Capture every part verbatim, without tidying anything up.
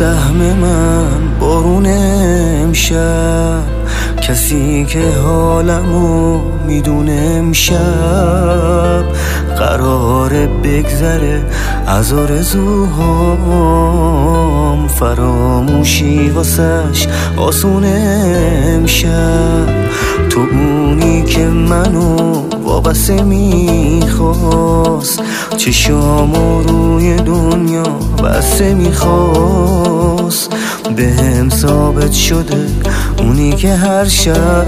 سهم من بارون امشب، کسی که حالمو میدونه امشب قراره بگذره از آرزوهام، فراموشی واسش آسونه امشب. تو اونی که منو وابسته میخواست، چشامو روی دنیا بسته میخواست، به هم ثابت شده اونی که هر شب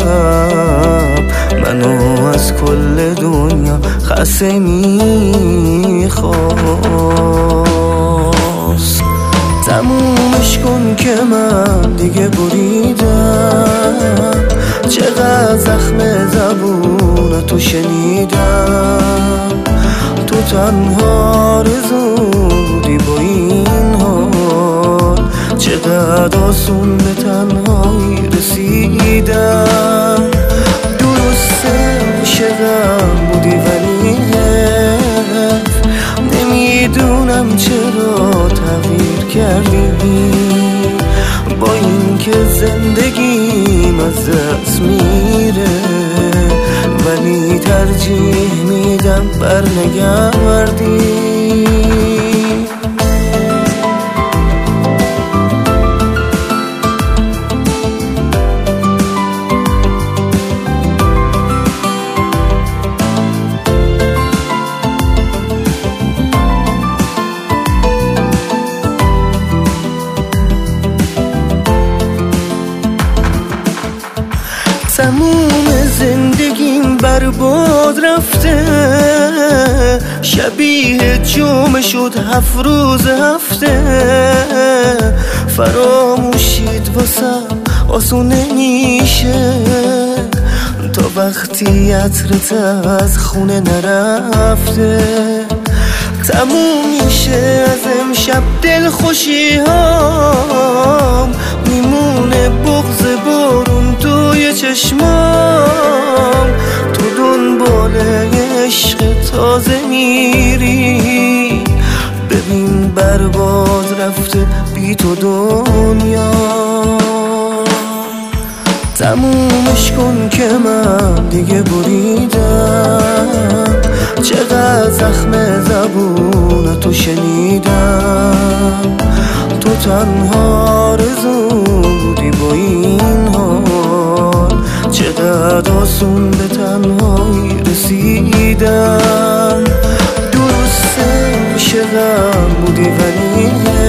منو از کل دنیا خسته میخواست. تمومش کن که من دیگه بریدم، چقدر زخم زبون تو شنیدم. تو تنها آرزو بودی با این حال، چقدر آسون به تنهایی رسیدم. درسته عاشقم بودی ولی نمیدونم چرا تغییر کردی، با این که زندگیم از دست میره ولی ترجیح میدم برنگردی. تموم زندگیم برباد رفته، شبیه جمعه شد هفت روز هفته. فراموشید واسم آسون نمیشه تا وقتی عطرت از خونه نرفته. تموم میشه از امشب دل خوشی هام، میمونه بغض بارون توی چشمام. تو دنبال عشق تازه میری، ببین برباد رفته بی تو دنیا. تمومش کن که من دیگه بریدم، چقدر زخم زبون تو شنیدم. تو تنها آرزو بودی با این حال، چقدر آسون به تنهایی رسیدم. درسته عاشقم بودی ولی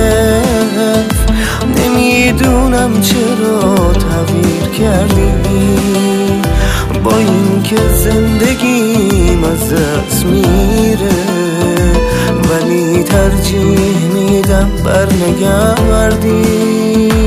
نمیدونم چرا تغییر کردی، با این که زندگیم از دست میره ولی ترجیح میدم برنگردی.